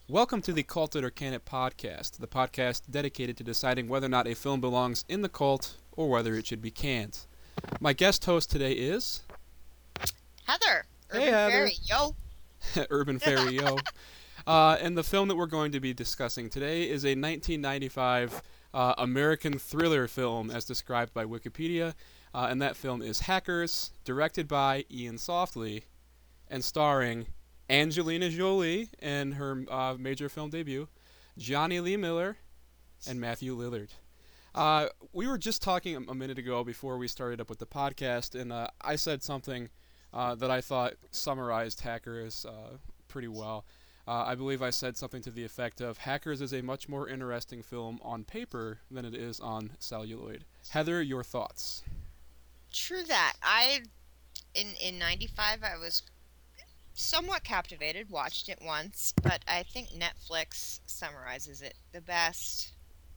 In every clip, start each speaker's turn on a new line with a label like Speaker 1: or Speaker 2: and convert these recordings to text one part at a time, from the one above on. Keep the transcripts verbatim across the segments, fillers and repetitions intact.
Speaker 1: Welcome to the Cult It or Can It podcast, the podcast dedicated to deciding whether or not a film belongs in the cult or whether it should be canned. My guest host today is
Speaker 2: Heather. Urban
Speaker 1: Hey, Heather.
Speaker 2: Fairy, yo.
Speaker 1: Urban Fairy Yo. Uh, and the film that we're going to be discussing today is a nineteen ninety-five uh, American thriller film as described by Wikipedia. Uh, and that film is Hackers, directed by Ian Softly and starring Angelina Jolie in her uh, major film debut, Johnny Lee Miller, and Matthew Lillard. Uh, we were just talking a minute ago before we started up with the podcast, and uh, I said something uh, that I thought summarized Hackers uh, pretty well. Uh, I believe I said something to the effect of Hackers is a much more interesting film on paper than it is on celluloid. Heather, your thoughts?
Speaker 2: True that. I, in, in ninety-five, I was somewhat captivated, watched it once, but I think Netflix summarizes it the best.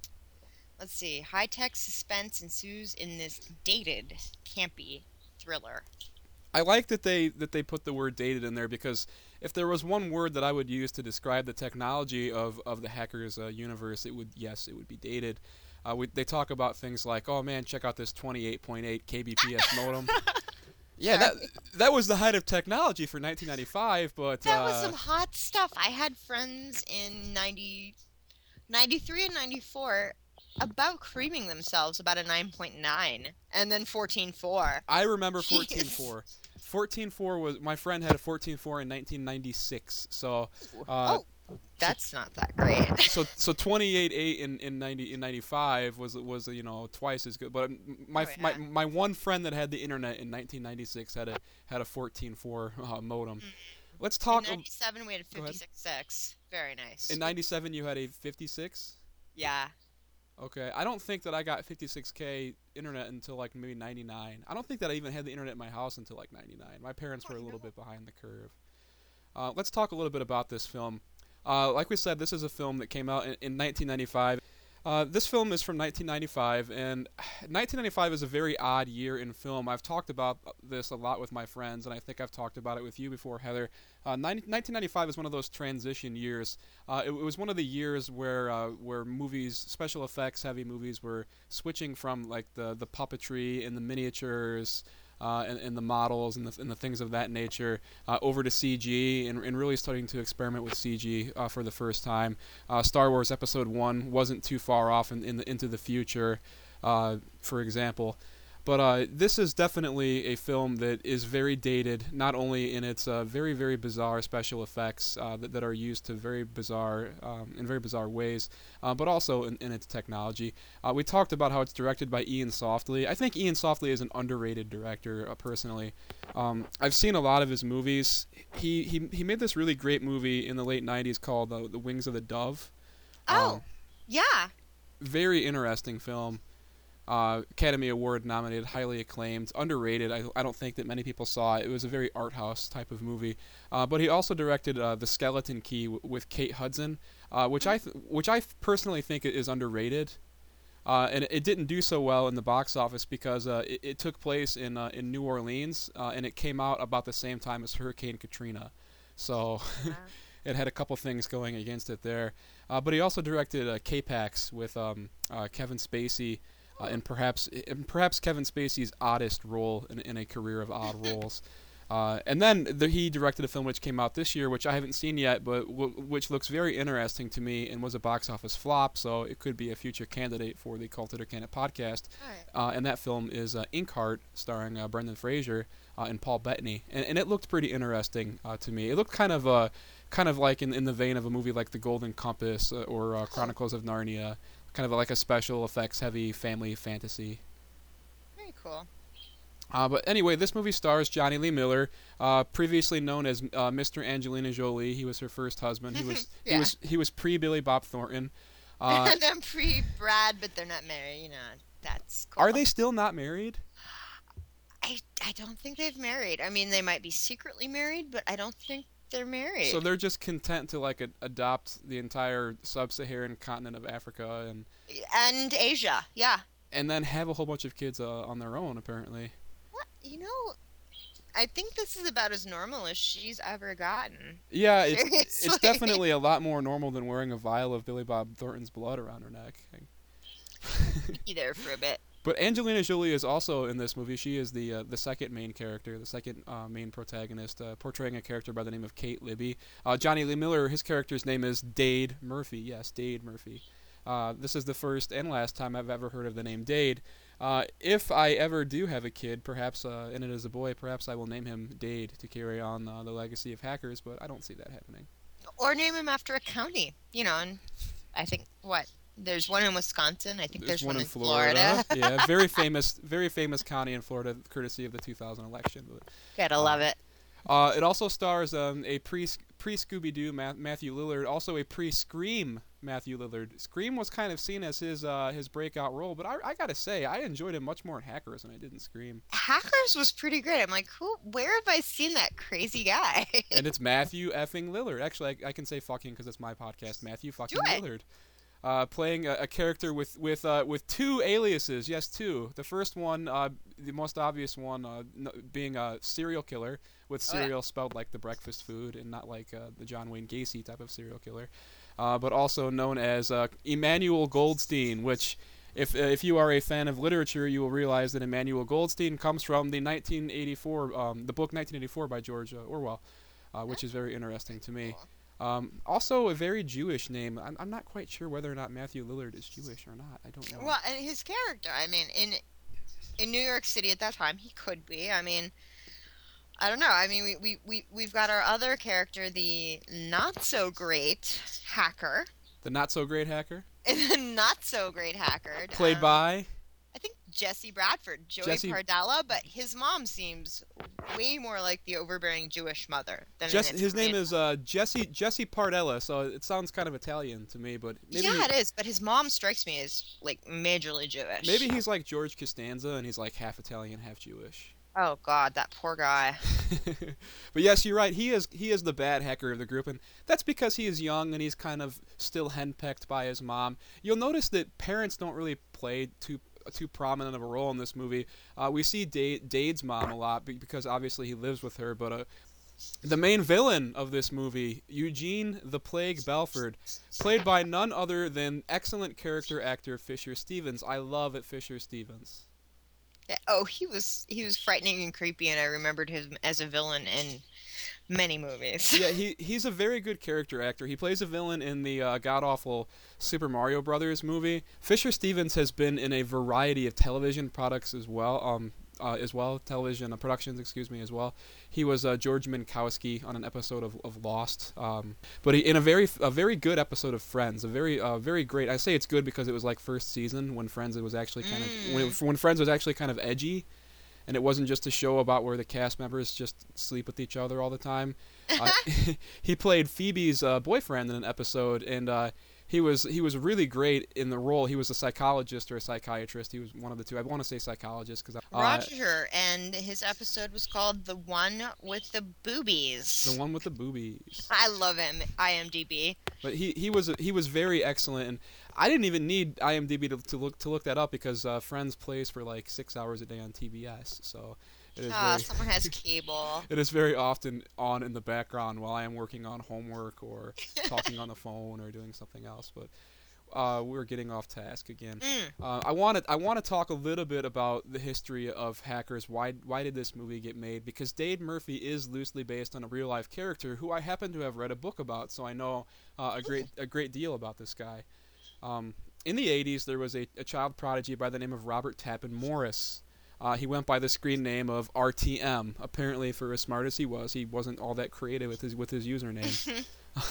Speaker 2: Let's see. High-tech suspense ensues in this dated, campy thriller.
Speaker 1: I like that they that they put the word dated in there because if there was one word that I would use to describe the technology of, of the Hackers uh, universe, it would, yes, it would be dated. Uh, we, they talk about things like, oh man, check out this twenty-eight point eight K B P S modem. Yeah, that that was the height of technology for nineteen ninety-five, but...
Speaker 2: That
Speaker 1: uh,
Speaker 2: was some hot stuff. I had friends in ninety, ninety-three and ninety-four about creaming themselves about a nine point nine and then fourteen point four.
Speaker 1: I remember fourteen point four. fourteen point four was... My friend had a fourteen point four in nineteen ninety-six, so... Uh,
Speaker 2: oh, that's not that great.
Speaker 1: so so twenty-eight point eight in in ninety in ninety-five was was you know twice as good. But my
Speaker 2: Oh, yeah.
Speaker 1: my my one friend that had the internet in nineteen ninety-six had a had a fourteen point four uh, modem.
Speaker 2: Mm.
Speaker 1: Let's talk.
Speaker 2: In ninety-seven, we had a
Speaker 1: Go ahead.
Speaker 2: fifty-six point six. Very nice.
Speaker 1: In ninety-seven, you had a fifty-six.
Speaker 2: Yeah.
Speaker 1: Okay, I don't think that I got fifty-six K internet until like maybe ninety-nine. I don't think that I even had the internet in my house until like ninety-nine. My parents were a little bit behind the curve. Uh, let's talk a little bit about this film. Uh, like we said, this is a film that came out in, in nineteen ninety-five. Uh, this film is from nineteen ninety-five, and nineteen ninety-five is a very odd year in film. I've talked about this a lot with my friends, and I think I've talked about it with you before, Heather. Uh, nineteen ninety-five is one of those transition years. Uh, it, it was one of the years where uh, where movies, special effects heavy movies, were switching from like the, the puppetry and the miniatures uh, and, and the models and the, and the things of that nature uh, over to C G and, and really starting to experiment with C G uh, for the first time. Uh, Star Wars Episode one wasn't too far off in, in the, into the future, uh, for example. But uh, this is definitely a film that is very dated, not only in its uh, very, very bizarre special effects uh, that, that are used to very bizarre, um, in very bizarre ways, uh, but also in, in its technology. Uh, we talked about how it's directed by Ian Softly. I think Ian Softly is an underrated director, uh, personally. Um, I've seen a lot of his movies. He, he he made this really great movie in the late nineties called uh, The Wings of the Dove.
Speaker 2: Oh,
Speaker 1: Um,
Speaker 2: yeah.
Speaker 1: very interesting film. Uh, Academy Award nominated, highly acclaimed, underrated. I, I don't think that many people saw it. It was a very art house type of movie. Uh, but he also directed uh, The Skeleton Key w- with Kate Hudson, uh, which I th- which I th- personally think is underrated. Uh, and it didn't do so well in the box office because uh, it, it took place in uh, in New Orleans, uh, and it came out about the same time as Hurricane Katrina. So it had a couple things going against it there. Uh, but he also directed uh, K-Pax with um, uh, Kevin Spacey. Uh, and perhaps and perhaps Kevin Spacey's oddest role in, in a career of odd roles. Uh, and then the, he directed a film which came out this year, which I haven't seen yet, but w- which looks very interesting to me and was a box office flop, so it could be a future candidate for the Cult It or Can It podcast.
Speaker 2: Right.
Speaker 1: Uh, and that film is uh, Inkheart, starring uh, Brendan Fraser uh, and Paul Bettany. And, and it looked pretty interesting uh, to me. It looked kind of uh, kind of like in, in the vein of a movie like The Golden Compass uh, or uh, Chronicles of Narnia. Kind of like a special effects heavy family fantasy.
Speaker 2: Very cool.
Speaker 1: Uh, but anyway, this movie stars Johnny Lee Miller, uh, previously known as uh, Mister Angelina Jolie. He was her first husband. He was
Speaker 2: Yeah.
Speaker 1: he was he was pre Billy Bob Thornton. Uh,
Speaker 2: And then pre-Brad, but they're not married. You know, that's cool.
Speaker 1: are they still not married?
Speaker 2: I, I don't think they've married. I mean, they might be secretly married, but I don't think they're married.
Speaker 1: So they're just content to like a- adopt the entire sub-Saharan continent of Africa and
Speaker 2: And Asia, yeah.
Speaker 1: and then have a whole bunch of kids uh, on their own, apparently.
Speaker 2: What? You know, I think this is about as normal as she's ever gotten.
Speaker 1: Yeah, it's
Speaker 2: Seriously.
Speaker 1: it's definitely a lot more normal than wearing a vial of Billy Bob Thornton's blood around her neck.
Speaker 2: Be there for a bit.
Speaker 1: But Angelina Jolie is also in this movie. She is the uh, the second main character, the second uh, main protagonist, uh, portraying a character by the name of Kate Libby. Uh, Johnny Lee Miller, his character's name is Dade Murphy. Yes, Dade Murphy. Uh, this is the first and last time I've ever heard of the name Dade. Uh, if I ever do have a kid, perhaps, uh, and it is a boy, perhaps I will name him Dade to carry on uh, the legacy of hackers, but I don't see that happening.
Speaker 2: Or name him after a county. You know, and I think, what? There's one in Wisconsin. I think there's,
Speaker 1: there's one,
Speaker 2: one
Speaker 1: in
Speaker 2: in
Speaker 1: Florida.
Speaker 2: Florida.
Speaker 1: Yeah, very famous, very famous county in Florida, courtesy of the two thousand election. But,
Speaker 2: Gotta love
Speaker 1: uh,
Speaker 2: it.
Speaker 1: Uh, it also stars um, a pre pre Scooby Doo Ma- Matthew Lillard, also a pre Scream Matthew Lillard. Scream was kind of seen as his uh, his breakout role, but I, I gotta say I enjoyed him much more in Hackers than I did in Scream.
Speaker 2: Hackers was pretty great. I'm like, who? Where have I seen that crazy guy?
Speaker 1: And it's Matthew effing Lillard. Actually, I, I can say fucking because it's my podcast. Matthew fucking
Speaker 2: Do it.
Speaker 1: Lillard. Uh, playing a, a character with with uh, with two aliases. Yes, two. The first one, uh, the most obvious one, uh, n- being a serial killer, with
Speaker 2: Oh, yeah.
Speaker 1: cereal spelled like the breakfast food and not like uh, the John Wayne Gacy type of serial killer. Uh, but also known as uh, Emmanuel Goldstein, which, if uh, if you are a fan of literature, you will realize that Emmanuel Goldstein comes from the nineteen eighty-four, um, the book nineteen eighty-four by George uh, Orwell, uh, which is very interesting to me.
Speaker 2: Cool.
Speaker 1: Um, also, a very Jewish name. I'm, I'm not quite sure whether or not Matthew Lillard is Jewish or not. I don't know.
Speaker 2: Well, and his character. I mean, in in New York City at that time, he could be. I mean, I don't know. I mean, we we we we've got our other character, the not so great hacker,
Speaker 1: The not so great hacker,
Speaker 2: and the not so great hacker,
Speaker 1: played
Speaker 2: um,
Speaker 1: by
Speaker 2: I think Jesse Bradford, Joey
Speaker 1: Jesse-
Speaker 2: Pardella, but his mom seems way more like the overbearing Jewish mother than
Speaker 1: Jess,
Speaker 2: in
Speaker 1: his name
Speaker 2: Italian.
Speaker 1: is uh, Jesse Jesse Pardella, so it sounds kind of Italian to me, but maybe
Speaker 2: Yeah, it is, but his mom strikes me as like majorly Jewish.
Speaker 1: maybe he's like George Costanza and he's like half Italian, half Jewish.
Speaker 2: Oh God, that poor guy.
Speaker 1: But yes, you're right. He is he is the bad hacker of the group, and that's because he is young and he's kind of still henpecked by his mom. You'll notice that parents don't really play too too prominent of a role in this movie. Uh, we see Dade, Dade's mom a lot be- because obviously he lives with her, but uh, the main villain of this movie, Eugene the Plague Belford, played by none other than excellent character actor Fisher Stevens. I love it, Fisher Stevens.
Speaker 2: Yeah, oh, he was he was frightening and creepy, and I remembered him as a villain in many movies.
Speaker 1: Yeah, he he's a very good character actor. He plays a villain in the uh, god-awful Super Mario Brothers movie. Fisher Stevens has been in a variety of television products as well. Um, uh, as well, television uh, productions, excuse me, as well. He was uh, George Minkowski on an episode of, of Lost, um, but he, in a very a very good episode of Friends, a very uh, very great. I say it's good because it was like first season when Friends was actually kind
Speaker 2: Mm.
Speaker 1: of when, it, when Friends was actually kind of edgy, and it wasn't just a show about where the cast members just sleep with each other all the time. Uh, he played Phoebe's uh, boyfriend in an episode, and uh, he was he was really great in the role. He was a psychologist or a psychiatrist. He was one of the two. I want to say psychologist because uh,
Speaker 2: Roger, and his episode was called "The One with the Boobies."
Speaker 1: the one with the boobies.
Speaker 2: I love him. IMDb.
Speaker 1: But he he was he was very excellent, and I didn't even need IMDb to, to look to look that up because uh, Friends plays for like six hours a day on T B S. So it is
Speaker 2: Ah,
Speaker 1: very
Speaker 2: someone has cable.
Speaker 1: it is very often on in the background while I am working on homework or talking on the phone or doing something else. But uh, we're getting off task again.
Speaker 2: Mm.
Speaker 1: Uh, I want to I want to talk a little bit about the history of Hackers. Why why did this movie get made? Because Dade Murphy is loosely based on a real life character who I happen to have read a book about, so I know uh, a great a great deal about this guy. Um, in the eighties, there was a, a child prodigy by the name of Robert Tappan Morris. Uh, he went by the screen name of R T M. Apparently, for as smart as he was, he wasn't all that creative with his with his username.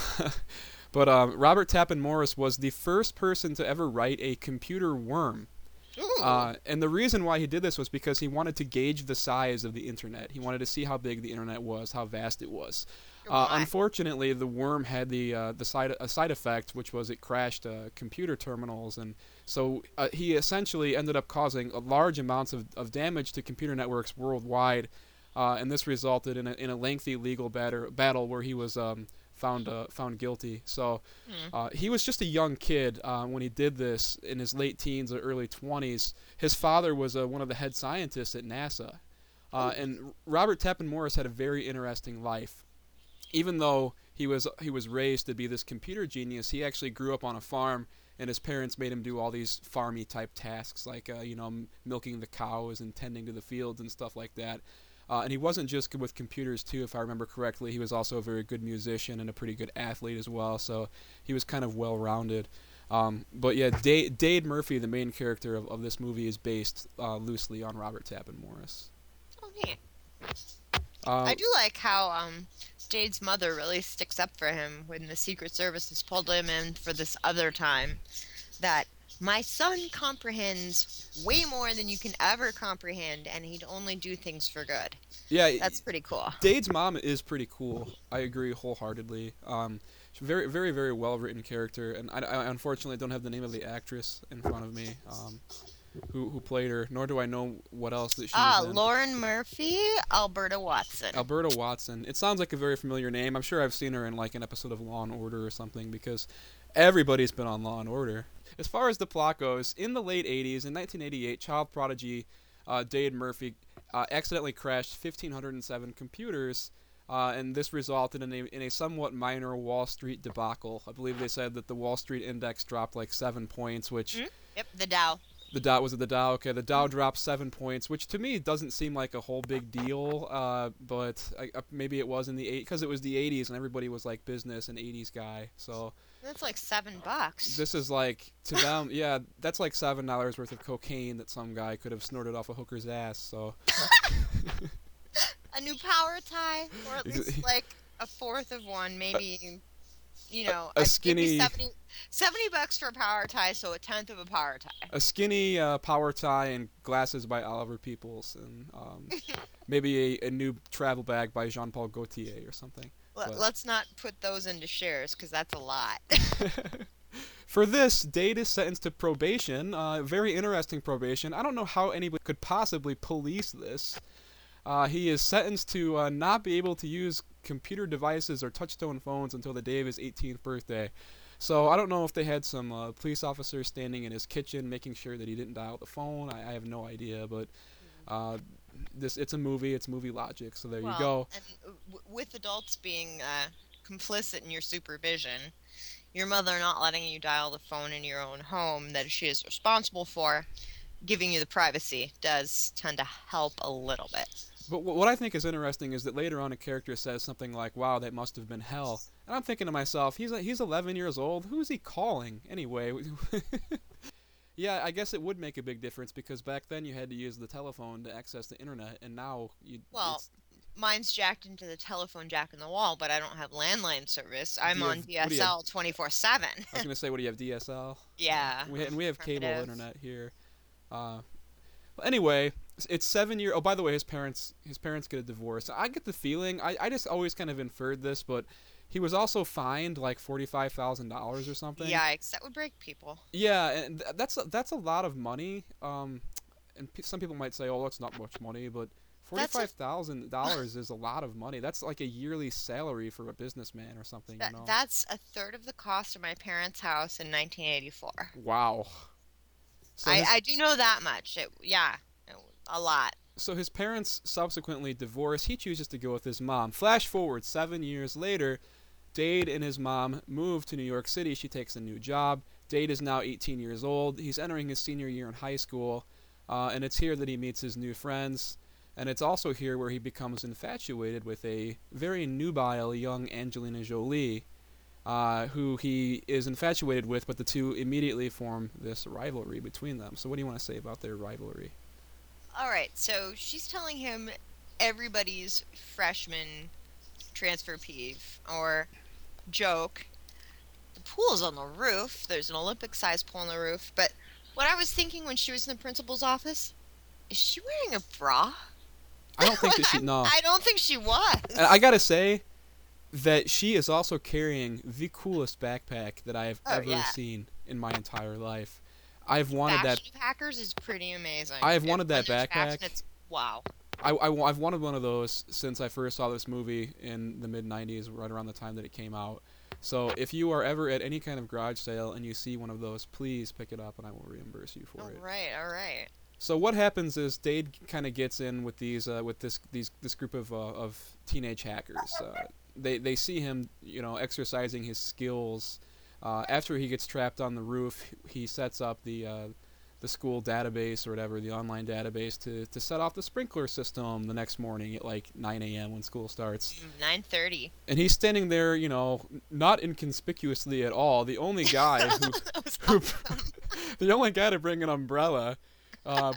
Speaker 1: But um, Robert Tappan Morris was the first person to ever write a computer worm.
Speaker 2: Ooh.
Speaker 1: Uh, and the reason why he did this was because he wanted to gauge the size of the internet. He wanted to see how big the internet was, how vast it was. Uh,
Speaker 2: Why?
Speaker 1: unfortunately, the worm had the uh, the side a side effect, which was it crashed uh, computer terminals, and so uh, he essentially ended up causing a large amounts of, of damage to computer networks worldwide, uh, and this resulted in a in a lengthy legal batter, battle where he was um, found uh, found guilty. So
Speaker 2: Hmm.
Speaker 1: uh, he was just a young kid uh, when he did this in his late teens or early twenties. His father was uh, one of the head scientists at NASA. Uh, and Robert Tappan Morris had a very interesting life. Even though he was he was raised to be this computer genius, he actually grew up on a farm, and his parents made him do all these farmy type tasks, like uh, you know m- milking the cows and tending to the fields and stuff like that. Uh, and he wasn't just good with computers too, if I remember correctly. He was also a very good musician and a pretty good athlete as well. So he was kind of well rounded. Um, but yeah, Da- Dade Murphy, the main character of, of this movie, is based uh, loosely on Robert Tappan Morris.
Speaker 2: Oh, neat.
Speaker 1: Uh,
Speaker 2: I do like how um, Jade's mother really sticks up for him when the Secret Service has pulled him in for this other time. That my son comprehends way more than you can ever comprehend, and he'd only do things for good.
Speaker 1: yeah,
Speaker 2: That's pretty cool.
Speaker 1: Dade's mom is pretty cool. I agree wholeheartedly. Um, she's a very, very, very well written character, and I, I unfortunately don't have the name of the actress in front of me. Um, who who played her? Nor do I know what else that she
Speaker 2: Ah,
Speaker 1: was in.
Speaker 2: Lauren Murphy, Alberta Watson.
Speaker 1: Alberta Watson. It sounds like a very familiar name. I'm sure I've seen her in like an episode of Law and Order or something, because everybody's been on Law and Order. As far as the plot goes, in the late eighties, in nineteen eighty-eight, child prodigy uh, Dade Murphy uh, accidentally crashed one thousand five hundred seven computers, uh, and this resulted in a, in a somewhat minor Wall Street debacle. I believe they said that the Wall Street index dropped like seven points, which...
Speaker 2: Mm-hmm. Yep, the Dow.
Speaker 1: The Dow, was it the Dow? Okay, the Dow dropped seven points, which to me doesn't seem like a whole big deal. Uh, but I, uh, maybe it was in the eight because it was the eighties and everybody was like business and eighties guy. So
Speaker 2: That's like seven bucks.
Speaker 1: this is like to them, yeah, that's like seven dollars worth of cocaine that some guy could have snorted off a hooker's ass. So
Speaker 2: A new power tie, or at least like a fourth of one, maybe. You know,
Speaker 1: a
Speaker 2: I'd give
Speaker 1: skinny-
Speaker 2: you seventy, seventy bucks for a power tie, so a tenth of a power tie.
Speaker 1: a skinny uh, power tie and glasses by Oliver Peoples, and um, maybe a, a new travel bag by Jean-Paul Gaultier or something.
Speaker 2: Let,
Speaker 1: But-
Speaker 2: let's not put those into shares, because that's a lot.
Speaker 1: For this, Dade is sentenced to probation, uh, very interesting probation. I don't know how anybody could possibly police this. Uh, he is sentenced to uh, not be able to use computer devices or touch-tone phones until the day of his eighteenth birthday. So I don't know if they had some uh, police officers standing in his kitchen making sure that he didn't dial the phone. I, I have no idea, but uh, this it's a movie. It's movie logic, so there
Speaker 2: well,
Speaker 1: you go.
Speaker 2: And w- with adults being uh, complicit in your supervision, your mother not letting you dial the phone in your own home that she is responsible for, giving you the privacy does tend to help a little bit.
Speaker 1: But wh- what I think is interesting is that later on a character says something like, "Wow, that must have been hell." And I'm thinking to myself, he's he's eleven years old. Who's he calling anyway? Yeah, I guess it would make a big difference because back then you had to use the telephone to access the internet, and now you.
Speaker 2: Well,
Speaker 1: it's,
Speaker 2: mine's jacked into the telephone jack in the wall, but I don't have landline service. I'm
Speaker 1: Do you
Speaker 2: on
Speaker 1: have- what do you
Speaker 2: D S L twenty-four seven.
Speaker 1: I was gonna say, what do you have, D S L?
Speaker 2: Yeah.
Speaker 1: We ha- and we have cable
Speaker 2: Primitive.
Speaker 1: internet here. Uh, but anyway, it's- it's seven year. Oh, by the way, his parents his parents get a divorce. I get the feeling. I, I just always kind of inferred this, but he was also fined like forty five thousand dollars or something.
Speaker 2: Yikes, that would break people.
Speaker 1: Yeah, and th- that's a, that's a lot of money. Um, and p- some people might say, "Oh, that's not much money," but
Speaker 2: That's a-
Speaker 1: forty-five thousand dollars is a lot of money. That's like a yearly salary for a businessman or something.
Speaker 2: That,
Speaker 1: you know?
Speaker 2: That's a third of the cost of my parents' house in nineteen eighty-four.
Speaker 1: Wow. So
Speaker 2: I,
Speaker 1: his,
Speaker 2: I do know that much. It, yeah, a lot.
Speaker 1: so his parents subsequently divorce. He chooses to go with his mom. Flash forward seven years later, Dade and his mom move to New York City. She takes a new job. Dade is now eighteen years old. He's entering his senior year in high school, uh, and it's here that he meets his new friends. And it's also here where he becomes infatuated with a very nubile young Angelina Jolie, uh, who he is infatuated with, but the two immediately form this rivalry between them. So what do you want to say about their rivalry?
Speaker 2: All right, so she's telling him everybody's freshman transfer peeve or joke. The pool's on the roof. There's an Olympic-sized pool on the roof. But what I was thinking when she was in the principal's office, is she wearing a bra?
Speaker 1: I don't think that she... No.
Speaker 2: I don't think she was.
Speaker 1: And I gotta say that she is also carrying the coolest backpack that I have
Speaker 2: Oh,
Speaker 1: ever
Speaker 2: yeah.
Speaker 1: seen in my entire life. I've wanted that.
Speaker 2: Fashion Packers is pretty amazing.
Speaker 1: I have
Speaker 2: If-
Speaker 1: wanted that
Speaker 2: when there's
Speaker 1: backpack.
Speaker 2: fashion, it's- wow.
Speaker 1: I, I, have wanted one of those since I first saw this movie in the mid nineties, right around the time that it came out. So if you are ever at any kind of garage sale and you see one of those, please pick it up and I will reimburse you for
Speaker 2: All
Speaker 1: it.
Speaker 2: right, all right.
Speaker 1: So what happens is Dade kind of gets in with these uh, with this these this group of uh, of teenage hackers. Uh, they they see him, you know, exercising his skills. Uh, after he gets trapped on the roof, he sets up the uh, the school database or whatever, the online database, to, to set off the sprinkler system the next morning at like nine a m when school starts.
Speaker 2: nine thirty.
Speaker 1: And he's standing there, you know, not inconspicuously at all. The only guy who,
Speaker 2: That was
Speaker 1: who
Speaker 2: awesome.
Speaker 1: the only guy to bring an umbrella. Uh,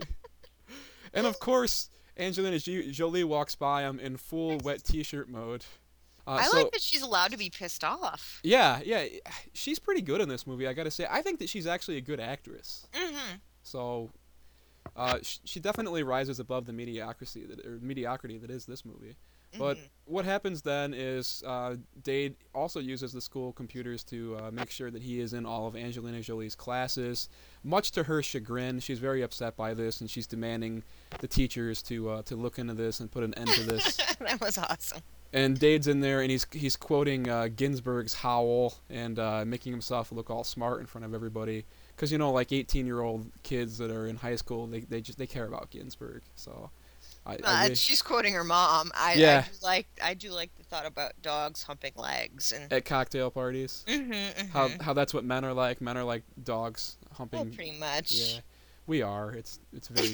Speaker 1: and of course, Angelina G- Jolie walks by him in full wet T-shirt mode. Uh,
Speaker 2: I
Speaker 1: so,
Speaker 2: like that she's allowed to be pissed off.
Speaker 1: Yeah, yeah, she's pretty good in this movie. I gotta say, I think that she's actually a good actress.
Speaker 2: Mm-hmm.
Speaker 1: So, uh, sh- she definitely rises above the mediocrity that or mediocrity that is this movie. But
Speaker 2: Mhm.
Speaker 1: what happens then is uh, Dade also uses the school computers to uh, make sure that he is in all of Angelina Jolie's classes. Much to her chagrin, she's very upset by this, and she's demanding the teachers to uh, to look into this and put an end to this.
Speaker 2: That was awesome.
Speaker 1: And Dade's in there, and he's he's quoting uh, Ginsberg's Howl and uh, making himself look all smart in front of everybody. Because, you know, like eighteen-year-old kids that are in high school, they they just they care about Ginsberg. So, I,
Speaker 2: Uh,
Speaker 1: I wish
Speaker 2: she's quoting her mom. I,
Speaker 1: Yeah.
Speaker 2: I do like I do like the thought about dogs humping legs and.
Speaker 1: at cocktail parties,
Speaker 2: Mm-hmm, mm-hmm.
Speaker 1: how how that's what men are like. Men are like dogs humping.
Speaker 2: Oh, pretty much.
Speaker 1: Yeah, we are. It's it's very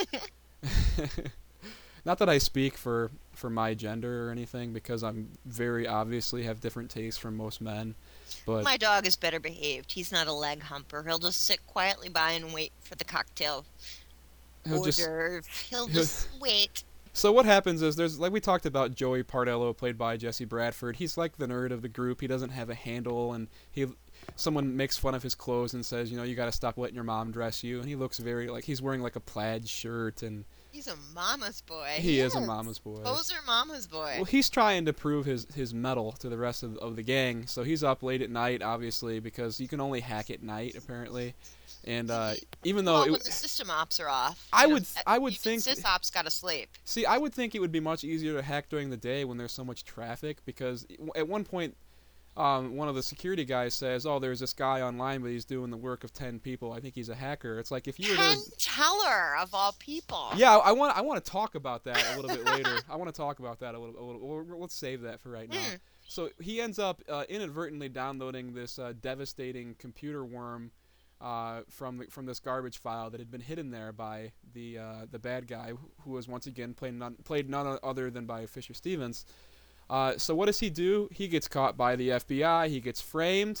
Speaker 1: true. Not that I speak for for my gender or anything, because I'm very obviously have different tastes from most men. But
Speaker 2: My dog is better behaved. He's not a leg humper. He'll just sit quietly by and wait for the cocktail
Speaker 1: he'll
Speaker 2: order.
Speaker 1: just
Speaker 2: He'll
Speaker 1: he'll-
Speaker 2: just wait.
Speaker 1: So what happens is there's like we talked about Joey Pardello, played by Jesse Bradford. He's like the nerd of the group. He doesn't have a handle, and he someone makes fun of his clothes and says, you know, you got to stop letting your mom dress you. And he looks very like he's wearing like a plaid shirt, and
Speaker 2: He's a mama's boy.
Speaker 1: he is a mama's boy.
Speaker 2: Poser mama's boy.
Speaker 1: Well, he's trying to prove his his mettle to the rest of, of the gang. So he's up late at night, obviously, because you can only hack at night apparently. And uh, even though
Speaker 2: well,
Speaker 1: it,
Speaker 2: when the system ops are off.
Speaker 1: I
Speaker 2: you know,
Speaker 1: would th- I would
Speaker 2: even
Speaker 1: think-
Speaker 2: sysops gotta sleep.
Speaker 1: See, I would think it would be much easier to hack during the day when there's so much traffic, because at one point, um, one of the security guys says, "Oh, there's this guy online, but he's doing the work of ten people. I think he's a hacker." It's like if you were there.
Speaker 2: Penn Teller of all people.
Speaker 1: Yeah, I want I want to talk about that a little bit later. I want to talk about that a little. A little well, let's save that for right now.
Speaker 2: Hmm.
Speaker 1: So he ends up uh, inadvertently downloading this uh, devastating computer worm uh, from the, from this garbage file that had been hidden there by the uh, the bad guy, who was once again played none, played none other than by Fisher Stevens. Uh, so what does he do? He gets caught by the F B I. He gets framed.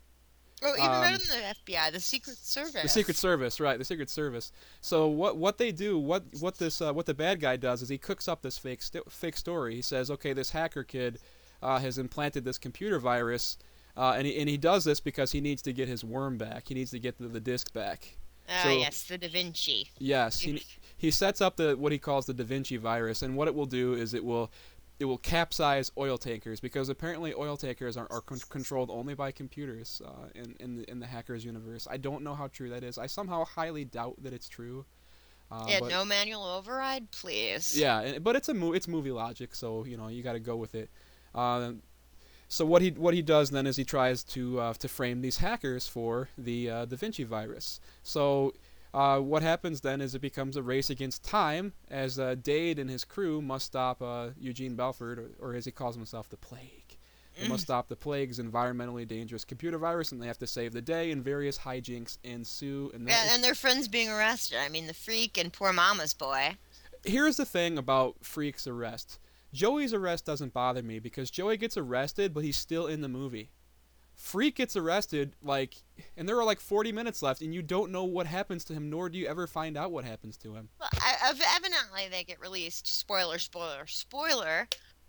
Speaker 2: Oh, even
Speaker 1: Um,
Speaker 2: better than the F B I, the Secret Service.
Speaker 1: The Secret Service, right? The Secret Service. So what what they do, what what this uh, what the bad guy does is he cooks up this fake st- fake story. He says, okay, this hacker kid uh, has implanted this computer virus, uh, and he and he does this because he needs to get his worm back. He needs to get the, the disk back.
Speaker 2: Ah,
Speaker 1: So-
Speaker 2: yes, the Da Vinci.
Speaker 1: Yes, he he sets up the what he calls the Da Vinci virus, and what it will do is it will it will capsize oil tankers, because apparently oil tankers are, are con- controlled only by computers uh, in in the, in the hackers universe. I don't know how true that is. I somehow highly doubt that it's true. Uh,
Speaker 2: Yeah,
Speaker 1: but,
Speaker 2: no manual override, please.
Speaker 1: Yeah, and, but it's a mo- it's movie logic, so you know you got to go with it. Uh, so what he what he does then is he tries to uh, to frame these hackers for the uh, Da Vinci virus. So uh, what happens then is it becomes a race against time, as uh, Dade and his crew must stop uh, Eugene Belford, or, or as he calls himself, the Plague. They must stop the Plague's environmentally dangerous computer virus, and they have to save the day, and various hijinks ensue. And that
Speaker 2: Yeah,
Speaker 1: is-
Speaker 2: and their friends being arrested. I mean, the freak and poor mama's boy.
Speaker 1: Here's the thing about Freak's arrest. Joey's arrest doesn't bother me because Joey gets arrested, but he's still in the movie. Freak gets arrested, like, and there are like forty minutes left, and you don't know what happens to him, nor do you ever find out what happens to him.
Speaker 2: Well, I, ev- evidently they get released. Spoiler, spoiler, spoiler.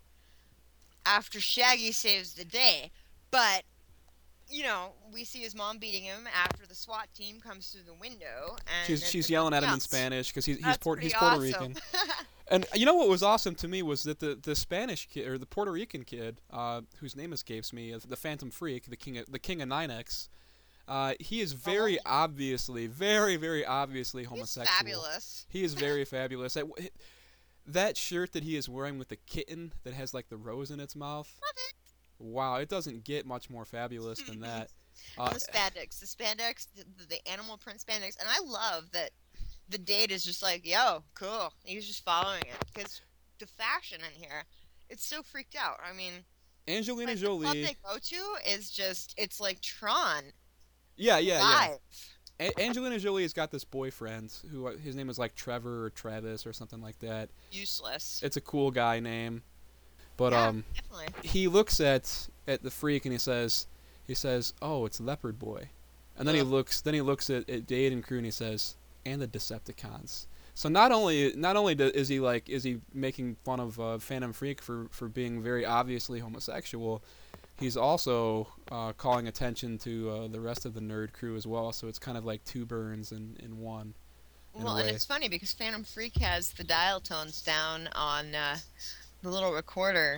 Speaker 2: After Shaggy saves the day, but you know we see his mom beating him after the SWAT team comes through the window, and
Speaker 1: She's
Speaker 2: then
Speaker 1: she's
Speaker 2: there's
Speaker 1: yelling at him in
Speaker 2: nothing else.
Speaker 1: Spanish because he's he's,
Speaker 2: That's
Speaker 1: Port- he's
Speaker 2: pretty
Speaker 1: Puerto
Speaker 2: awesome.
Speaker 1: Rican. And you know what was awesome to me was that the, the Spanish kid, or the Puerto Rican kid, uh, whose name escapes me, uh, the Phantom Freak, the king of, the king of nine X, uh, he is very
Speaker 2: Oh.
Speaker 1: obviously, very very obviously
Speaker 2: He's
Speaker 1: homosexual.
Speaker 2: fabulous.
Speaker 1: He is very fabulous. That, that shirt that he is wearing with the kitten that has like the rose in its mouth.
Speaker 2: Love it.
Speaker 1: Wow, it doesn't get much more fabulous than that. Uh,
Speaker 2: the spandex, the spandex, the, the animal print spandex, and I love that the date is just like, yo, cool. He's just following it because the fashion in here, it's so freaked out. I mean,
Speaker 1: Angelina
Speaker 2: like the club
Speaker 1: Jolie.
Speaker 2: they go to is just, it's like Tron
Speaker 1: Yeah, yeah, yeah.
Speaker 2: live.
Speaker 1: A- Angelina Jolie has got this boyfriend who uh, his name is like Trevor or Travis or something like that.
Speaker 2: Useless.
Speaker 1: It's a cool guy name, but
Speaker 2: Yeah,
Speaker 1: um,
Speaker 2: definitely.
Speaker 1: he looks at at the freak and he says, he says, "Oh, it's Leopard Boy," and then he
Speaker 2: Ugh.
Speaker 1: looks, then he looks at, at Dade and crew and he says, "And the Decepticons." So not only not only do, is he like is he making fun of uh, Phantom Freak for for being very obviously homosexual, he's also uh, calling attention to uh, the rest of the nerd crew as well. So it's kind of like two burns in in one in a
Speaker 2: Well, and
Speaker 1: way.
Speaker 2: it's funny because Phantom Freak has the dial tones down on uh, the little recorder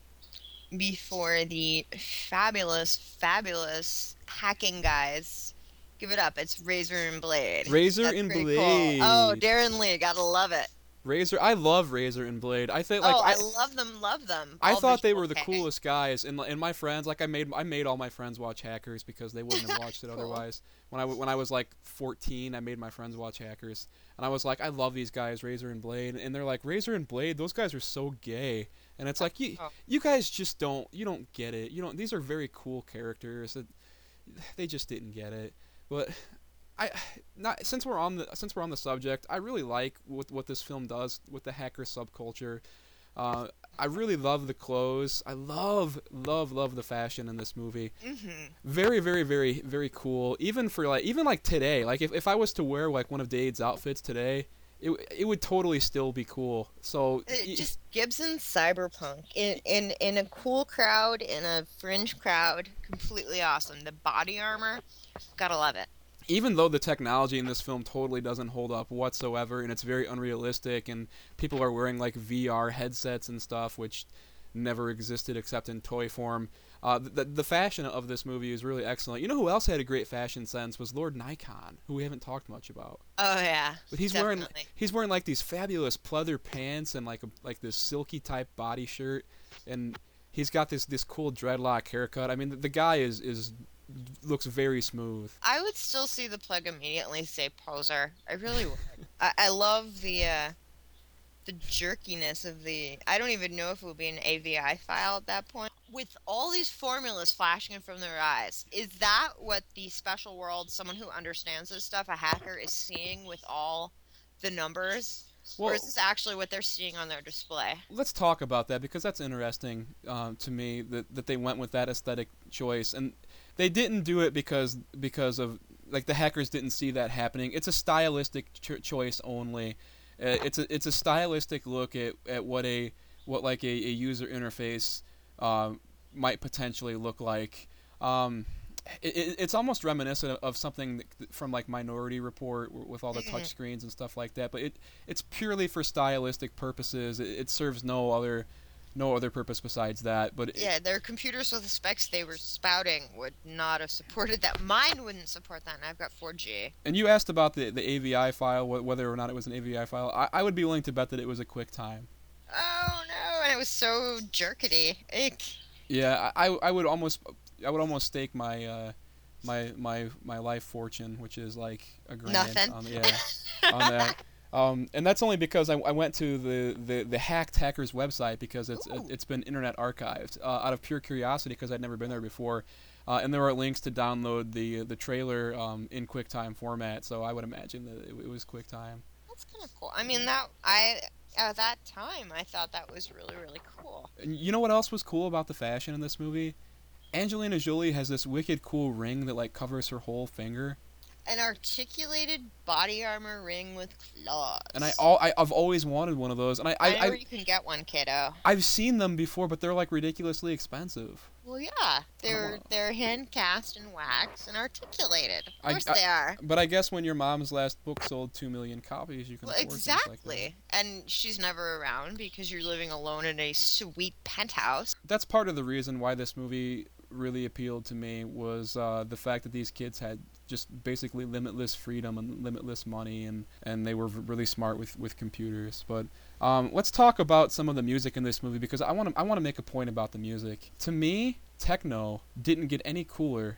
Speaker 2: before the fabulous, fabulous hacking guys. Give it up. It's Razor and Blade.
Speaker 1: Razor
Speaker 2: That's
Speaker 1: and
Speaker 2: pretty
Speaker 1: Blade.
Speaker 2: cool. Oh, Darren Lee. Gotta love it.
Speaker 1: Razor, I love Razor and Blade. I think like
Speaker 2: Oh, I,
Speaker 1: I,
Speaker 2: love them, love them.
Speaker 1: I
Speaker 2: All
Speaker 1: thought they
Speaker 2: visual
Speaker 1: were the
Speaker 2: kei.
Speaker 1: coolest guys, and and my friends, like I made I made all my friends watch Hackers because they wouldn't have watched it
Speaker 2: Cool.
Speaker 1: otherwise. When I w- when I was like fourteen, I made my friends watch Hackers, and I was like, I love these guys, Razor and Blade, and they're like, Razor and Blade, those guys are so gay, and it's like you
Speaker 2: Oh.
Speaker 1: you guys just don't you don't get it. You don't. These are very cool characters. It, they just didn't get it, but. I not since we're on the since we're on the subject, I really like what what this film does with the hacker subculture. Uh, I really love the clothes. I love love love the fashion in this movie.
Speaker 2: Mm-hmm.
Speaker 1: Very very very very cool. Even for like even like today, like if, if I was to wear like one of Dade's outfits today, it it would totally still be cool. So
Speaker 2: It,
Speaker 1: y-
Speaker 2: just Gibson cyberpunk in, in in a cool crowd, in a fringe crowd, completely awesome. The body armor, gotta love it.
Speaker 1: even though the technology in this film totally doesn't hold up whatsoever and it's very unrealistic and people are wearing like V R headsets and stuff which never existed except in toy form, uh, the, the fashion of this movie is really excellent. You know who else had a great fashion sense was Lord Nikon, who we haven't talked much about.
Speaker 2: Oh yeah,
Speaker 1: But he's
Speaker 2: definitely.
Speaker 1: wearing he's wearing like these fabulous pleather pants and like a, like this silky type body shirt, and he's got this this cool dreadlock haircut. I mean, the, the guy is is looks very smooth.
Speaker 2: I would still see the plug immediately say poser. I really would. I, I love the uh, the jerkiness of the. I don't even know if it would be an A V I file at that point. With all these formulas flashing from their eyes, is that what the special world, someone who understands this stuff, a hacker, is seeing with all the numbers?
Speaker 1: Well,
Speaker 2: Or is this actually what they're seeing on their display?
Speaker 1: let's talk about that because that's interesting um, to me that, that they went with that aesthetic choice, and they didn't do it because because of like the hackers didn't see that happening. It's a stylistic ch- choice only. Uh, it's a it's a stylistic look at, at what a what like a, a user interface um, might potentially look like. Um, it, it, it's almost reminiscent of, of something that- from like Minority Report w- with all the
Speaker 2: Mhm.
Speaker 1: touch screens and stuff like that. But it it's purely for stylistic purposes. It, it serves no other no other purpose besides that. But it,
Speaker 2: Yeah, their computers with the specs they were spouting would not have supported that. Mine wouldn't support that, and I've got four G.
Speaker 1: and you asked about the the A V I file, wh- whether or not it was an A V I file. I, I would be willing to bet that it was a QuickTime.
Speaker 2: Oh no, and it was so jerkety. Eek.
Speaker 1: Yeah, I, I would almost I would almost stake my uh, my my my life fortune, which is like a grand
Speaker 2: Nothing.
Speaker 1: on yeah on that. Um, and that's only because I, I went to the, the, the Hacked Hackers website because it's
Speaker 2: Ooh.
Speaker 1: it's been internet archived uh, out of pure curiosity because I'd never been there before, uh, and there are links to download the the trailer um, in QuickTime format. So I would imagine that it, it was QuickTime.
Speaker 2: That's kind of cool. I mean, that I at that time I thought that was really really cool.
Speaker 1: And you know what else was cool about the fashion in this movie? Angelina Jolie has this wicked cool ring that like covers her whole finger.
Speaker 2: An articulated body armor ring with claws.
Speaker 1: And I, all, I I've always wanted one of those, and I,
Speaker 2: I
Speaker 1: I,
Speaker 2: know
Speaker 1: I
Speaker 2: where you can get one, kiddo.
Speaker 1: I've seen them before, but they're like ridiculously expensive.
Speaker 2: Well, yeah, they're
Speaker 1: wanna-
Speaker 2: they're hand cast in wax and articulated. Of
Speaker 1: I-
Speaker 2: course
Speaker 1: I-
Speaker 2: they are.
Speaker 1: But I guess when your mom's last book sold two million copies, you can
Speaker 2: Well,
Speaker 1: afford things
Speaker 2: exactly.
Speaker 1: like
Speaker 2: And she's never around because you're living alone in a sweet penthouse.
Speaker 1: that. That's part of the reason why this movie really appealed to me was uh, the fact that these kids had just basically limitless freedom and limitless money, and, and they were v- really smart with, with computers. But um, let's talk about some of the music in this movie because I want to I want to make a point about the music. To me, techno didn't get any cooler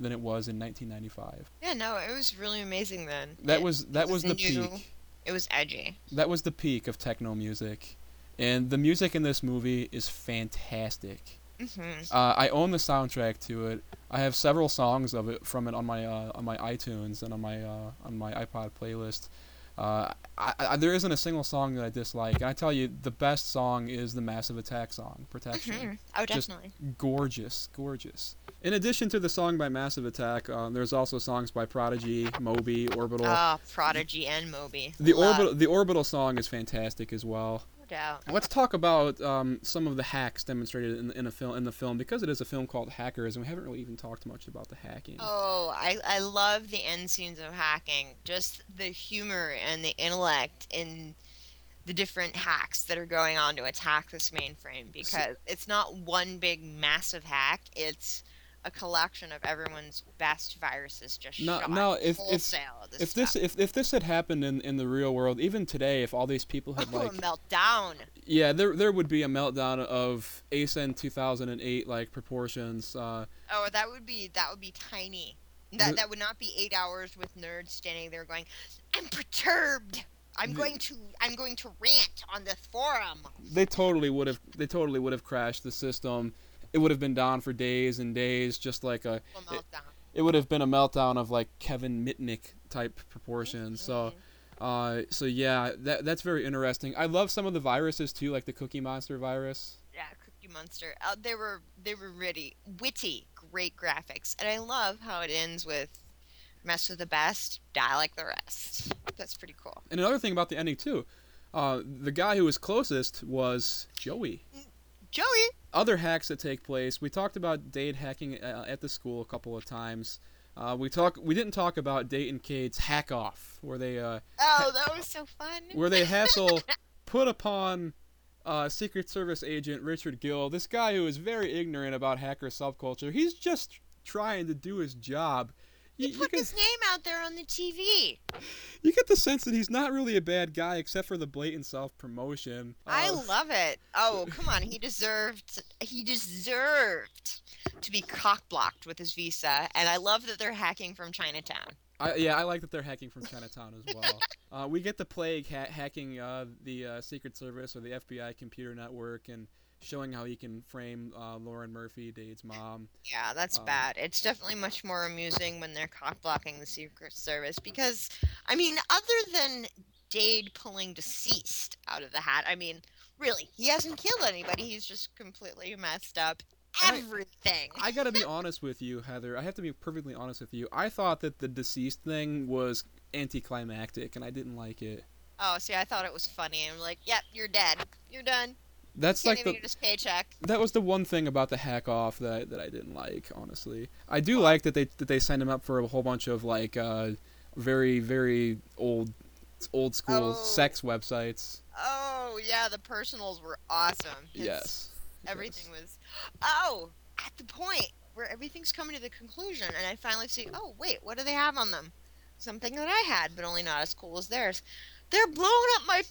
Speaker 1: than it was in nineteen ninety-five.
Speaker 2: Yeah, no, it was really amazing then.
Speaker 1: That
Speaker 2: It,
Speaker 1: was that
Speaker 2: it
Speaker 1: was
Speaker 2: was
Speaker 1: the
Speaker 2: new.
Speaker 1: peak.
Speaker 2: It was edgy.
Speaker 1: That was the peak of techno music, and the music in this movie is fantastic.
Speaker 2: Mhm.
Speaker 1: Uh, I own the soundtrack to it. I have several songs of it from it on my uh, on my iTunes and on my uh, on my iPod playlist. Uh, I, I, there isn't a single song that I dislike, and I tell you, the best song is the Massive Attack song, Protection.
Speaker 2: Mhm. Oh,
Speaker 1: Just
Speaker 2: definitely.
Speaker 1: gorgeous, gorgeous. In addition to the song by Massive Attack, uh, there's also songs by Prodigy, Moby, Orbital.
Speaker 2: Ah, Prodigy and Moby.
Speaker 1: the
Speaker 2: Love,
Speaker 1: Orbital, the Orbital song is fantastic as well.
Speaker 2: no doubt.
Speaker 1: Let's talk about um, some of the hacks demonstrated in, in a film in the film because it is a film called Hackers, and we haven't really even talked much about the hacking.
Speaker 2: Oh, I I love the end scenes of hacking. Just the humor and the intellect in the different hacks that are going on to attack this mainframe, because it's not one big massive hack. It's a collection of everyone's best viruses just
Speaker 1: No-
Speaker 2: shot
Speaker 1: no, if- if-
Speaker 2: wholesale at this
Speaker 1: If this
Speaker 2: stuff.
Speaker 1: if, if this had happened in, in the real world, even today, if all these people had
Speaker 2: Oh,
Speaker 1: like
Speaker 2: meltdown.
Speaker 1: yeah, there there would be a meltdown of A S E N two thousand eight like proportions. Uh,
Speaker 2: Oh, that would be that would be tiny. That
Speaker 1: The-
Speaker 2: that would not be eight hours with nerds standing there going, "I'm perturbed. I'm
Speaker 1: The-
Speaker 2: going to I'm going to rant on the forum."
Speaker 1: they totally would have they totally would have crashed the system. It would have been down for days and days, just like a.
Speaker 2: Well,
Speaker 1: It,
Speaker 2: meltdown.
Speaker 1: it would have been a meltdown of like Kevin Mitnick type proportions. So,
Speaker 2: Mhm.
Speaker 1: uh, so yeah, that that's very interesting. I love some of the viruses too, like the Cookie Monster virus.
Speaker 2: Yeah, Cookie Monster. Uh, they were they were witty, witty, great graphics, and I love how it ends with "Mess with the best, die like the rest." That's pretty cool.
Speaker 1: And another thing about the ending too, uh, the guy who was closest was Joey.
Speaker 2: Joey.
Speaker 1: Other hacks that take place. We talked about Dade hacking uh, at the school a couple of times. Uh, we talk. We didn't talk about Date and Cade's hack off, where they uh,
Speaker 2: Oh, that was so fun.
Speaker 1: where they hassle put upon uh, Secret Service agent Richard Gill, this guy who is very ignorant about hacker subculture. He's just trying to do his job.
Speaker 2: He
Speaker 1: You, you,
Speaker 2: put
Speaker 1: get,
Speaker 2: his name out there on the T V.
Speaker 1: you get the sense that he's not really a bad guy, except for the blatant self-promotion.
Speaker 2: I
Speaker 1: Uh,
Speaker 2: love it. Oh, come on. He deserved he deserved to be cock-blocked with his visa, and I love that they're hacking from Chinatown.
Speaker 1: I, yeah, I like that they're hacking from Chinatown as well. uh, we get the Plague ha- hacking uh, the uh, Secret Service or the F B I computer network and showing how he can frame uh, Lauren Murphy, Dade's mom.
Speaker 2: Yeah, that's
Speaker 1: Um,
Speaker 2: bad. It's definitely much more amusing when they're cock-blocking the Secret Service because, I mean, other than Dade pulling deceased out of the hat, I mean, really, he hasn't killed anybody. He's just completely messed up
Speaker 1: I-
Speaker 2: everything.
Speaker 1: I gotta be honest with you, Heather. I have to be perfectly honest with you. I thought that the deceased thing was anticlimactic, and I didn't like it.
Speaker 2: Oh, see, I thought it was funny. I'm like, yep, you're dead. You're done.
Speaker 1: That's
Speaker 2: Can't
Speaker 1: like
Speaker 2: even
Speaker 1: the
Speaker 2: get his paycheck.
Speaker 1: that was the one thing about the hack off that that I didn't like. Honestly, I do like that they that they signed him up for a whole bunch of like uh, very very old old school
Speaker 2: Oh.
Speaker 1: sex websites.
Speaker 2: Oh, yeah, the personals were awesome. His-
Speaker 1: Yes.
Speaker 2: Everything was. Oh, at the point where everything's coming to the conclusion, and I finally see, oh, wait, what do they have on them? Something that I had, but only not as cool as theirs. They're blowing up my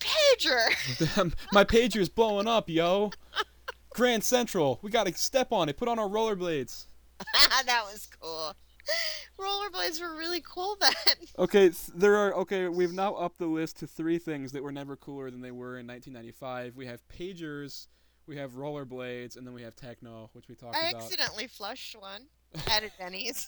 Speaker 2: pager!
Speaker 1: My pager's blowing up, yo. Grand Central, we gotta step on it. Put on our rollerblades.
Speaker 2: That was cool. Rollerblades were really cool then.
Speaker 1: Okay, th- there are okay. We've now upped the list to three things that were never cooler than they were in nineteen ninety-five. We have pagers, we have rollerblades, and then we have techno, which we talked
Speaker 2: I
Speaker 1: about.
Speaker 2: accidentally flushed one at a Denny's.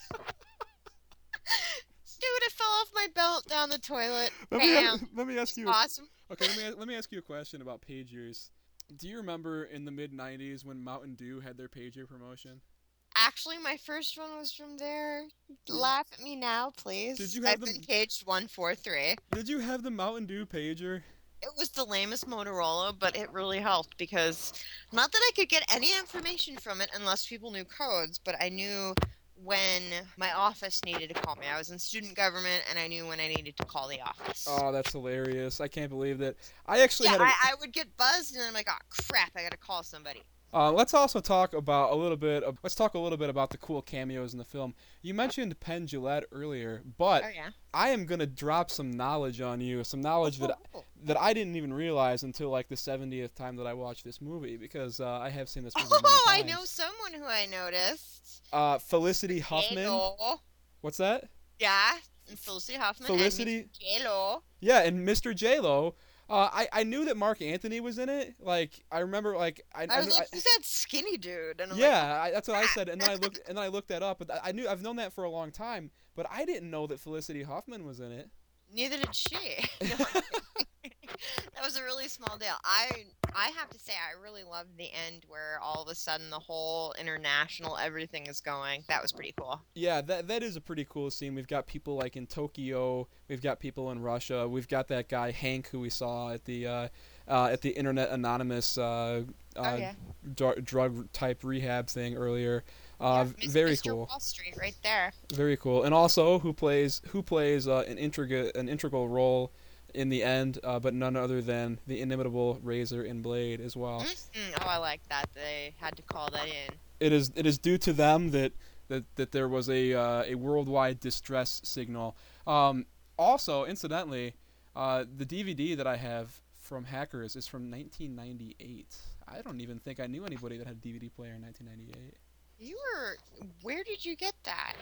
Speaker 2: Dude, it fell off my belt down the toilet.
Speaker 1: Let me,
Speaker 2: Bam.
Speaker 1: let me ask you.
Speaker 2: Awesome.
Speaker 1: Okay, let me let me ask you a question about pagers. Do you remember in the mid nineties when Mountain Dew had their pager promotion?
Speaker 2: Actually, my first one was from there. Laugh at me now, please.
Speaker 1: Did you have
Speaker 2: I've
Speaker 1: them-
Speaker 2: been caged one four three.
Speaker 1: Did you have the Mountain Dew pager?
Speaker 2: It was the lamest Motorola, but it really helped because not that I could get any information from it unless people knew codes, but I knew when my office needed to call me. I was in student government, and I knew when I needed to call the office.
Speaker 1: Oh, that's hilarious! I can't believe that. I actually
Speaker 2: yeah,
Speaker 1: had a
Speaker 2: I, I would get buzzed, and then I'm like, oh crap, I gotta call somebody.
Speaker 1: Uh, let's also talk about a little bit. Of, let's talk a little bit about the cool cameos in the film. You mentioned Penn Jillette earlier, but
Speaker 2: Oh yeah.
Speaker 1: I am gonna drop some knowledge on you, some knowledge that
Speaker 2: Oh,
Speaker 1: that I didn't even realize until like the seventieth time that I watched this movie, because uh, I have seen this movie
Speaker 2: oh I
Speaker 1: many
Speaker 2: know
Speaker 1: times.
Speaker 2: someone who I noticed.
Speaker 1: Uh, Felicity Huffman.
Speaker 2: J-Lo.
Speaker 1: What's that?
Speaker 2: Yeah, and Felicity Huffman
Speaker 1: Felicity.
Speaker 2: and J-Lo.
Speaker 1: Yeah, and Mister J Lo. Uh, I I knew that Mark Anthony was in it. Like I remember, like I,
Speaker 2: I
Speaker 1: I,
Speaker 2: was
Speaker 1: knew-
Speaker 2: like,
Speaker 1: I
Speaker 2: who's that skinny dude? And I'm like,
Speaker 1: yeah, I, that's what I
Speaker 2: crap.
Speaker 1: said, and then I looked and then I looked that up. But I knew I've known that for a long time, but I didn't know that Felicity Huffman was in it.
Speaker 2: neither did she. That was a really small deal. I I have to say I really loved the end where all of a sudden the whole international everything is going. That was pretty cool.
Speaker 1: Yeah, that that is a pretty cool scene. We've got people like in Tokyo. We've got people in Russia. We've got that guy Hank who we saw at the uh, uh, at the Internet Anonymous uh, uh,
Speaker 2: oh yeah.
Speaker 1: dr- drug type rehab thing earlier. Uh,
Speaker 2: yeah, Mis-
Speaker 1: very
Speaker 2: Mister
Speaker 1: cool.
Speaker 2: Wall Street right there.
Speaker 1: Very cool. And also, who plays who plays uh, an integral an integral role in the end, uh, but none other than the inimitable Razor and Blade as well.
Speaker 2: Mm-mm. Oh, I like that. They had to call that in.
Speaker 1: It is it is due to them that that, that there was a uh, a worldwide distress signal. Um, also, incidentally, uh, the D V D that I have from Hackers is from nineteen ninety-eight. I don't even think I knew anybody that had a D V D player in nineteen ninety-eight.
Speaker 2: You were. Where did you get that?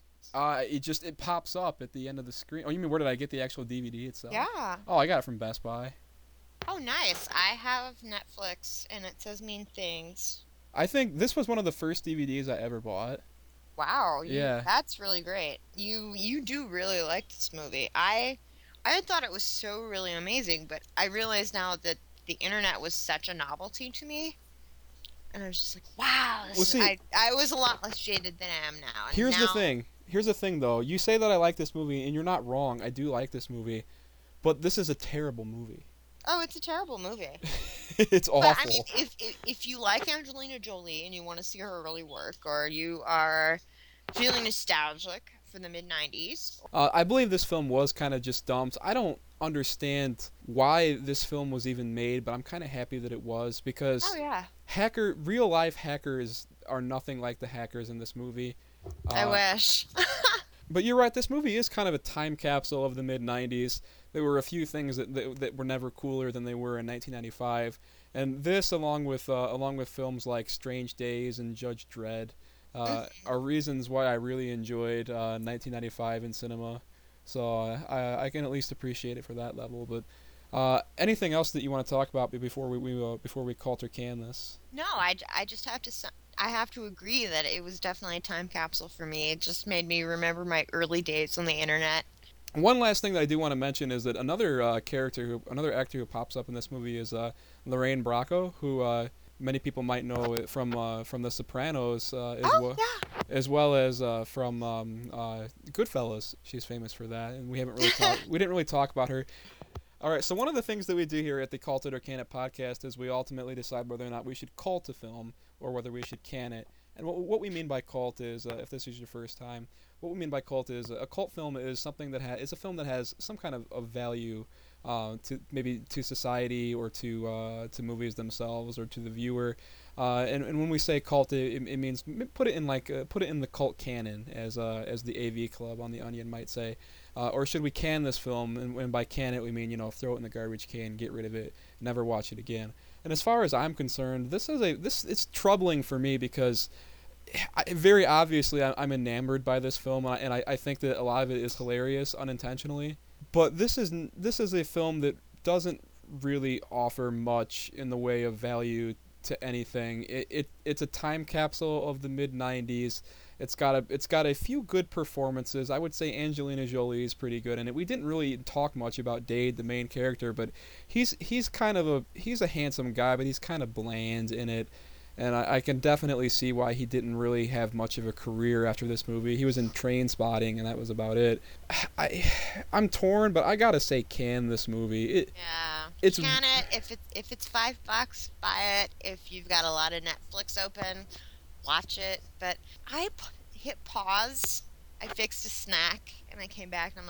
Speaker 1: Uh, it just it pops up at the end of the screen. Oh, you mean where did I get the actual D V D itself?
Speaker 2: Yeah.
Speaker 1: Oh, I got it from Best Buy.
Speaker 2: Oh, nice. I have Netflix, and it says mean things.
Speaker 1: I think this was one of the first D V Ds I ever bought.
Speaker 2: Wow. You,
Speaker 1: Yeah.
Speaker 2: That's really great. You you do really like this movie. I I thought it was so really amazing, but I realize now that the internet was such a novelty to me. And I was just like, wow. This
Speaker 1: Well, see-
Speaker 2: I, I was a lot less jaded than I am now. And
Speaker 1: Here's the
Speaker 2: now-
Speaker 1: thing. Here's the thing, though. You say that I like this movie, and you're not wrong. I do like this movie, but this is a terrible movie.
Speaker 2: Oh, it's a terrible movie.
Speaker 1: It's awful.
Speaker 2: But I mean, if, if if you like Angelina Jolie and you want to see her early work, or you are feeling nostalgic for the mid nineties,
Speaker 1: Uh, I believe this film was kind of just dumped. I don't understand why this film was even made, but I'm kind of happy that it was, because
Speaker 2: oh yeah,
Speaker 1: hacker, real life hackers are nothing like the hackers in this movie.
Speaker 2: I
Speaker 1: Uh,
Speaker 2: wish.
Speaker 1: But you're right. This movie is kind of a time capsule of the mid nineties. There were a few things that, that that were never cooler than they were in nineteen ninety-five, and this, along with uh, along with films like Strange Days and Judge Dredd, uh, are reasons why I really enjoyed uh, nineteen ninety-five in cinema. So uh, I I can at least appreciate it for that level. But uh, anything else that you want to talk about before we, we uh, before we Coulter can this?
Speaker 2: No, I, I just have to s- I have to agree that it was definitely a time capsule for me. It just made me remember my early days on the internet.
Speaker 1: One last thing that I do want to mention is that another uh, character, who, another actor who pops up in this movie is uh, Lorraine Bracco, who uh, many people might know it from uh, from The Sopranos, uh, as,
Speaker 2: Oh
Speaker 1: well,
Speaker 2: yeah,
Speaker 1: as well as uh, from um, uh, Goodfellas. She's famous for that, and we haven't really talked. we didn't really talk about her. All right, so one of the things that we do here at the Cult It or Can It podcast is we ultimately decide whether or not we should cult a film or whether we should can it. And what, what we mean by cult is, uh, if this is your first time, what we mean by cult is a cult film is something that ha- is a film that has some kind of, of value uh, to maybe to society or to uh, to movies themselves or to the viewer. Uh, and, and when we say cult, it, it means put it in like uh, put it in the cult canon, as uh, as the A V Club on the Onion might say. Uh, or should we can this film? And, and by can it, we mean, you know, throw it in the garbage can, get rid of it, never watch it again. And as far as I'm concerned, this is a this it's troubling for me because I, very obviously I, I'm enamored by this film, and, I, and I, I think that a lot of it is hilarious unintentionally. But this is n- this is a film that doesn't really offer much in the way of value to anything. It, it it's a time capsule of the mid nineties. It's got a it's got a few good performances. I would say Angelina Jolie is pretty good in it. We didn't really talk much about Dade, the main character, but he's he's kind of a he's a handsome guy, but he's kind of bland in it. And I, I can definitely see why he didn't really have much of a career after this movie. He was in Train Spotting, and that was about it. I, I'm torn, but I gotta say, can this movie? It,
Speaker 2: yeah.
Speaker 1: It's-
Speaker 2: Can it? If it's if it's five bucks, buy it. If you've got a lot of Netflix open, watch it. But I p- hit pause. I fixed a snack, and I came back, and I'm like,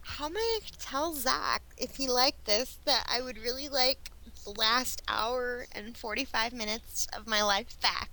Speaker 2: How am I gonna tell Zach if he liked this that I would really like the last hour and forty-five minutes of my life back?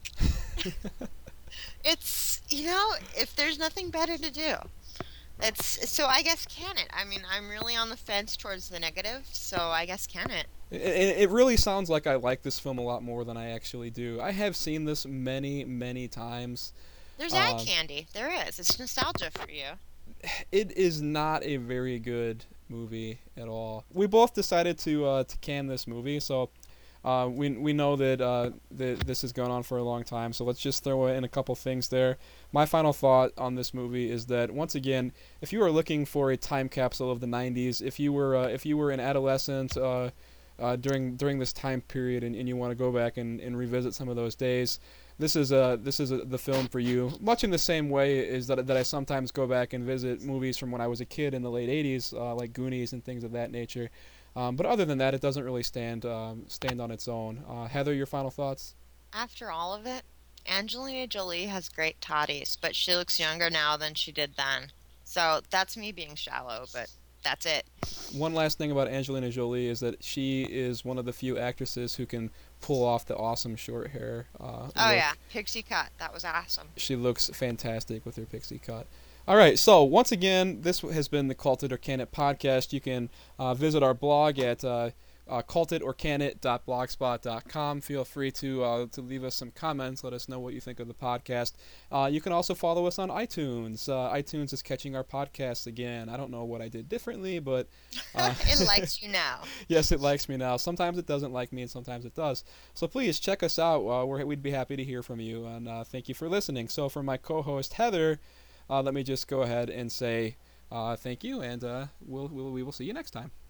Speaker 2: It's, you know, if there's nothing better to do. It's so I guess can it. I mean, I'm really on the fence towards the negative, so I guess can it.
Speaker 1: It, it it really sounds like I like this film a lot more than I actually do. I have seen this many, many times.
Speaker 2: There's eye
Speaker 1: Uh,
Speaker 2: candy. There is. It's nostalgia for you.
Speaker 1: it is not a very good movie at all. We both decided to uh, to can this movie, so uh, we we know that uh, that this has gone on for a long time. So let's just throw in a couple things there. My final thought on this movie is that once again, if you are looking for a time capsule of the nineties, if you were uh, if you were an adolescent uh, uh, during during this time period and, and you want to go back and, and revisit some of those days, this is uh this is a, the film for you. Much in the same way is that that I sometimes go back and visit movies from when I was a kid in the late eighties, uh, like Goonies and things of that nature. Um, but other than that, it doesn't really stand um, stand on its own. Uh, Heather, your final thoughts?
Speaker 2: After all of it, Angelina Jolie has great toddies, but she looks younger now than she did then. So that's me being shallow, but that's it.
Speaker 1: One last thing about Angelina Jolie is that she is one of the few actresses who can pull off the awesome short hair uh,
Speaker 2: Oh
Speaker 1: look.
Speaker 2: yeah, pixie cut. That was awesome.
Speaker 1: She looks fantastic with her pixie cut. All right, so once again, this has been the Cult It or Can It podcast. You can uh, visit our blog at uh, uh, cult it or can it dot blogspot dot com. Feel free to uh, to leave us some comments. Let us know what you think of the podcast. Uh, you can also follow us on iTunes. Uh, iTunes is catching our podcasts again. I don't know what I did differently, but uh,
Speaker 2: It likes you now.
Speaker 1: yes, it likes me now. Sometimes it doesn't like me, and sometimes it does. So please check us out. Uh, we're, we'd be happy to hear from you, and uh, thank you for listening. So for my co-host Heather, uh, let me just go ahead and say uh, thank you, and uh, we'll, we'll we will see you next time.